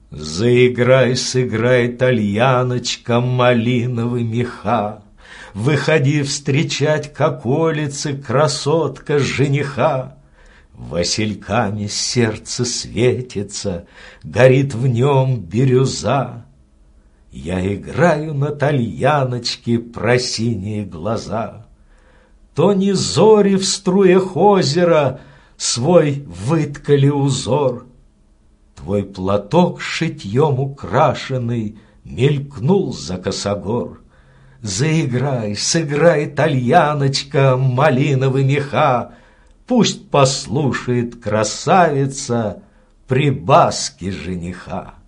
Заиграй, сыграй, тальяночка, малиновый меха. Выходи встречать к околице, красотка, жениха. Васильками сердце светится, горит в нем бирюза. Я играю на тальяночке про синие глаза. То не зори в струях озера свой выткали узор. Твой платок шитьем украшенный мелькнул за косогор. Заиграй, сыграй, тальяночка, малиновый меха. Пусть послушает красавица прибаски жениха.